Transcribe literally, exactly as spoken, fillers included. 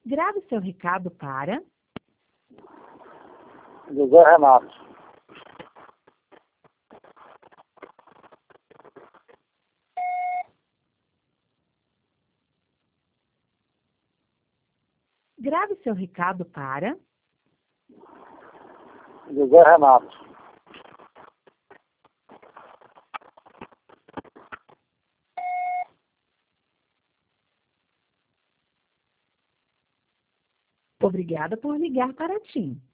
Grave seu recado para... José Renato. Grave seu recado para... José Renato. Obrigada por ligar para a TIM.